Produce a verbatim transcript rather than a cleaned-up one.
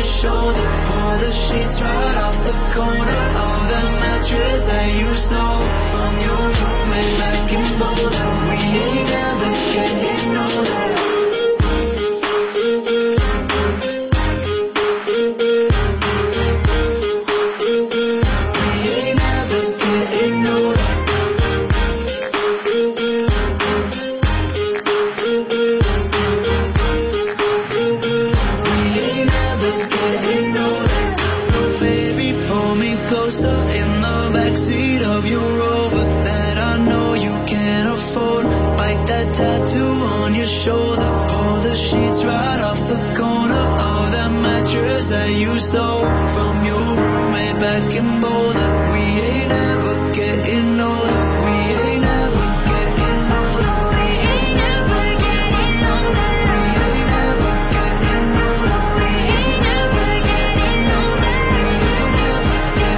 shoulder. Pull the sheets right off the corner of the mattress that you stole from your roommate back in Boulder. We ain't never getting older. In the backseat of your Rover that I know you can't afford. Bite that tattoo on your shoulder. Pull the sheets right off the corner of that mattress that you stole from your roommate back in Boulder.